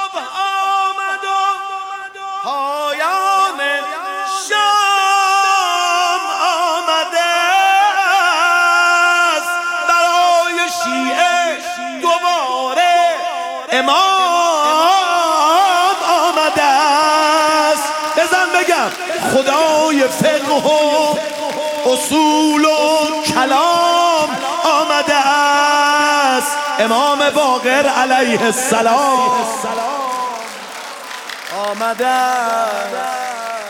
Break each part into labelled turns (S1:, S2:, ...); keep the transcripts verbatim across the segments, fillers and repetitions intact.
S1: صبح آمد و پایان شام آمده است. برای شیعه دوباره امام آمده است. بزن بگم خدای فقه و اصول و کلام آمده است. امام باقر علیه السلام آمده است.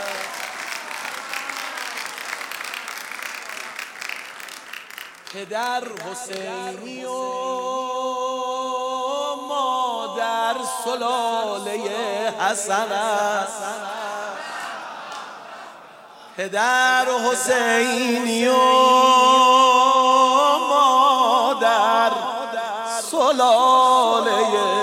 S1: پدر حسینی و مادر سلاله حسن است. پدر حسینی و مادر سلاله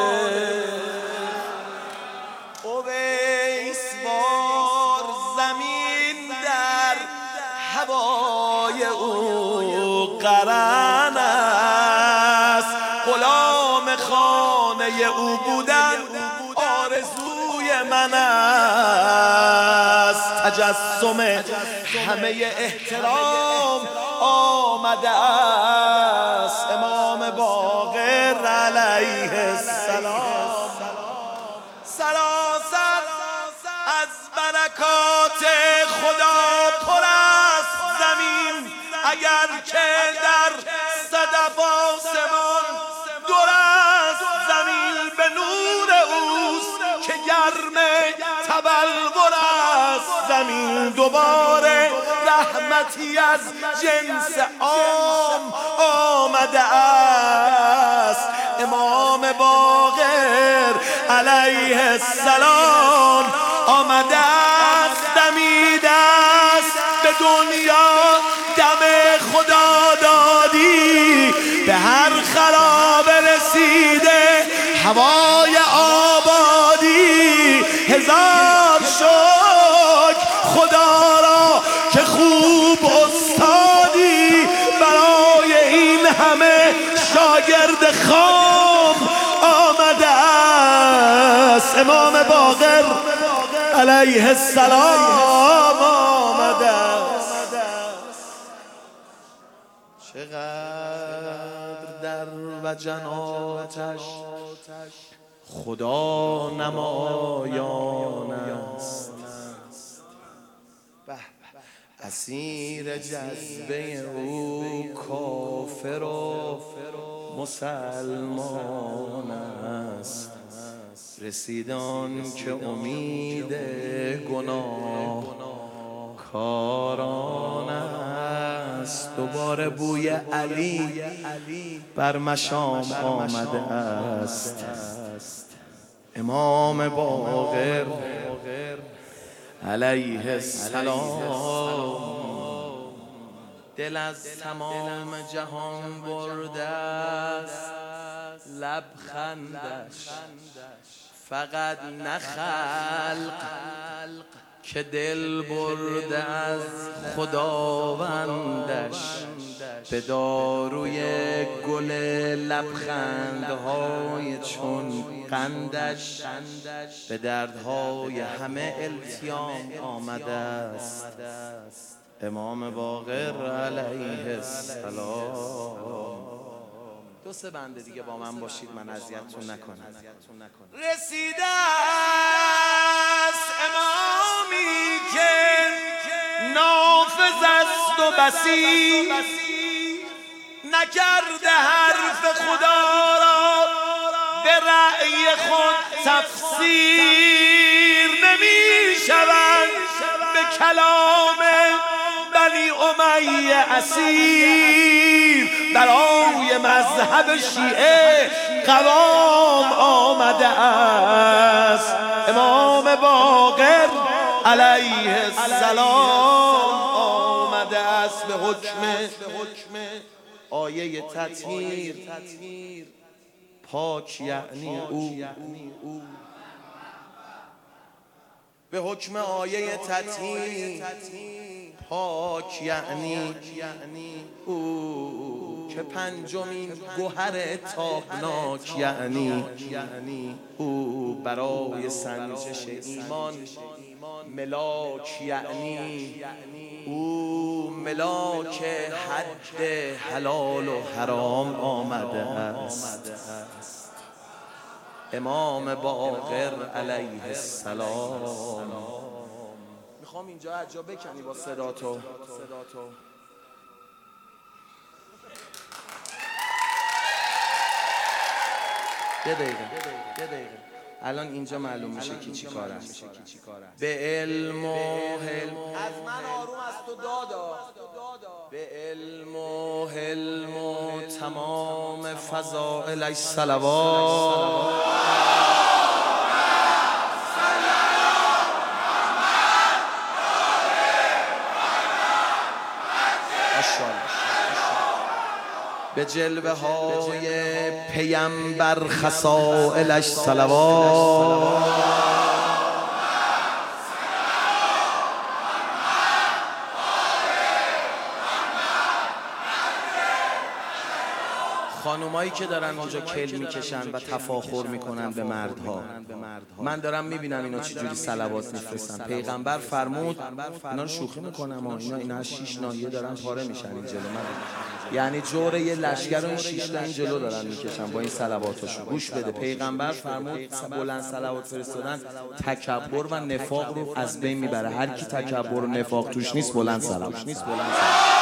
S1: اویسوار زمین در هوای او قرن است. غلام خانه او بودن آرزوی من است. تجسم همه احترام آمده است. امام باقر علیه السلام سراسر از برکات خدا پر است زمین، اگر که در صدف آسمان دور است زمین. به نور اوست که گرم تبلور است زمین. دوباره رحمتی از جنس عام آمده است. امام باقر علیه السلام آمده است. دمیده است به دنیا دم خدا دادی. به هر خراب رسیده هوای آبادی. هزار شکر خدا را که خوب استادی. برای این همه شاگرد خام آمده است. امام باقر علیه السلام آمده است. چقدر در وجناتش خدا نمایان است. اسیر جذبه او کافر و مسلمان است. رسیدان که امید گناه کاران است. دوباره بوی علی بر مشام آمده است. امام باقر علیه السلام دل از تمام جهان برده است. لبخندش فقط نه خلق که دل برده از خداوندش. به داروی گل لبخندهای چون قندش به دردهای همه التیام آمده است. امام باقر علیه السلام. دو سه بنده دیگه با من باشید من اذیتتون نکنم. رسیده است امامی که نافذ است و بصیر. نکرده حرف خدا را به رأی خود تفسیر. نمی شود به کلام بنی امیه اسیر. برای مذهب شیعه قوام آمده است. امام باقر علیه السلام آمده است. به حکم آیه تطهیر پاک یعنی او. به حکم آیه تطهیر پاک یعنی او. که پنجمین گوهر تابناک یعنی او برای سنجش ایمان ملاک یعنی او ملاک حد حلال و حرام آمده است. امام باقر علیه السلام. میخوام اینجا از جا بکنی با صدا تو. یه دقیقه یه دقیقه الان اینجا معلوم میشه کی چی کار است. به علم و حلم از من آروم از تو دادا، به علم و حلم و تمام فضائل صلوات به جلوه های پیمبر خصائلش صلوات خانومایی که دارن اونجا کل میکشن و تفاخر میکنن به مردها، من دارم میبینم اینا چجوری صلوات میفرستن. پیغمبر فرمود اینا رو شوخی میکنم و اینا اینا از شیش ناحیه دارن پاره میشن این جلو من، یعنی جور یه لشکر رو این شیش تا این جلو دارن میکشن با این صلواتاشون. گوش بده، پیغمبر فرمود بلند صلوات فرستادن تکبر و نفاق رو از بین میبره. هر کی تکبر و نفاق توش نیست بلند صلوات نیست بلند صلوات.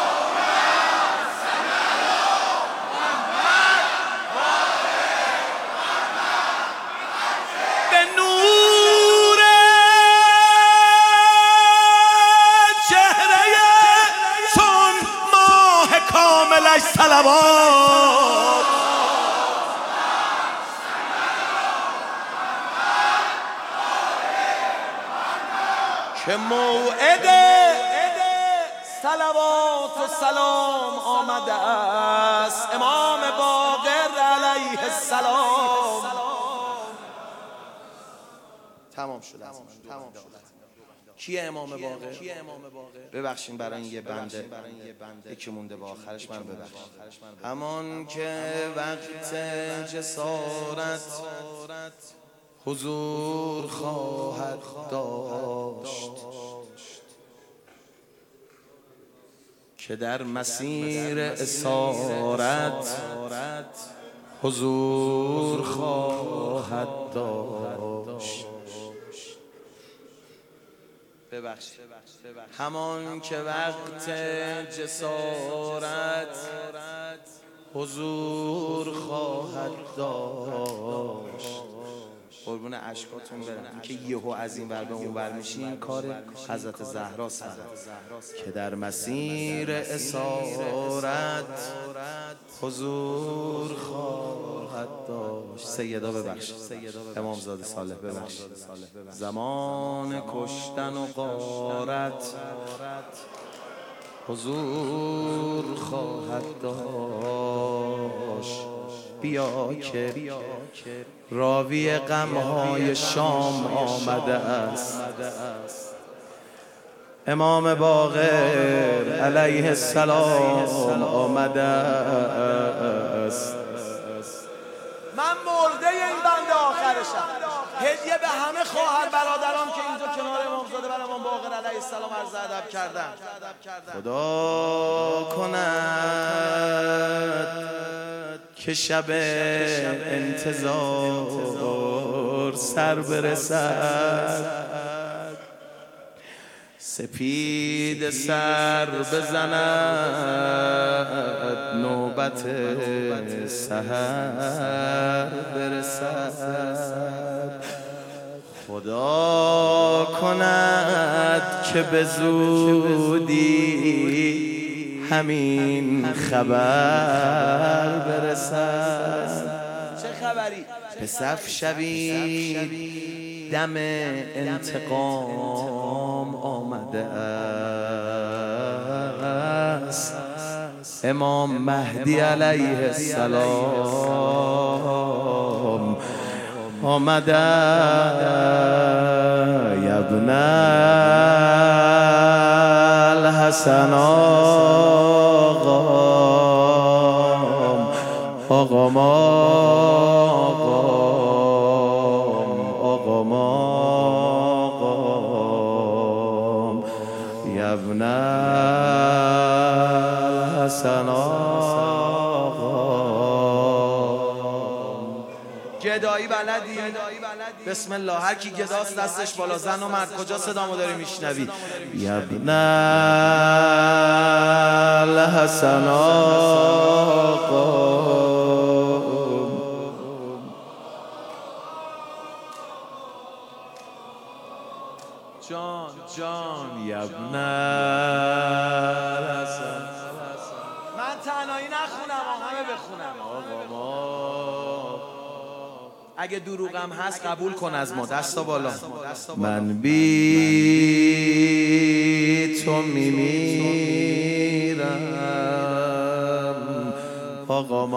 S1: کاملش صلوات که موعد صلوات و سلام آمده است. امام باقر علیه السلام. تمام شد تمام شد. کیه امام باقر؟ ببخشین برای این یه بنده یکی مونده با آخرش من ببخشین. همان که وقت جسارت حضور خواهد داشت که در مسیر اسارت حضور خواهد داشت. ببخشید همان که وقت جسارت حضور خواهد داشت. قربون اشکاتون برم. این که یهو از این ور به اون ور میشی این کار حضرت زهراست که در مسیر اسارت حضور خواهد داشت. سیدا ببخشید، امامزاده صالح ببخشید. زمان کشتن و غارت حضور خواهد داشت. بیا که راوی غمهای شام آمده است. امام باقر علیه السلام آمده است. من مرده این بنده آخرشم. هدیه به همه خواهر برادران که اینجا کنار امامزاده بر امام باقر علیه السلام عرض ادب کردن. خدا کند که شب انتظار سر برسد، سپید سر بزند، نوبت سحر برسد. خدا کند که به زودی همین خبر برسد. چه خبری؟ به صف شوید دم انتقام آمده است. امام مهدی علیه السلام آمده. ابن الحسن آقا آقام آقام آقام یبن الحسن آقام. گدایی بلدی؟ بسم الله. هر کی گداست دستش بالا. زن و مرد کجا صدامو داری میشنوی؟ یبن الحسن آقام جان جان یبن الحسن. من تنهایی نخونم، همه بخونم. آقا اگه دروغم هست قبول کن از ما. دستا بالا. من بی تو میمیرم آقام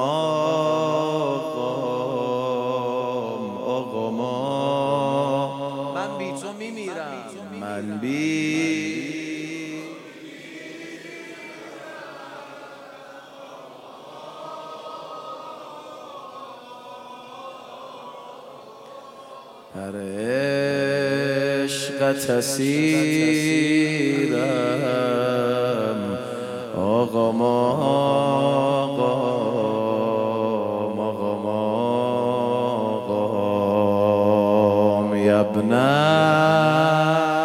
S1: آقام آقام. من بی تو میمیرم. من بی پر عشقت اسیرم آقام آقام آقام آقام یبن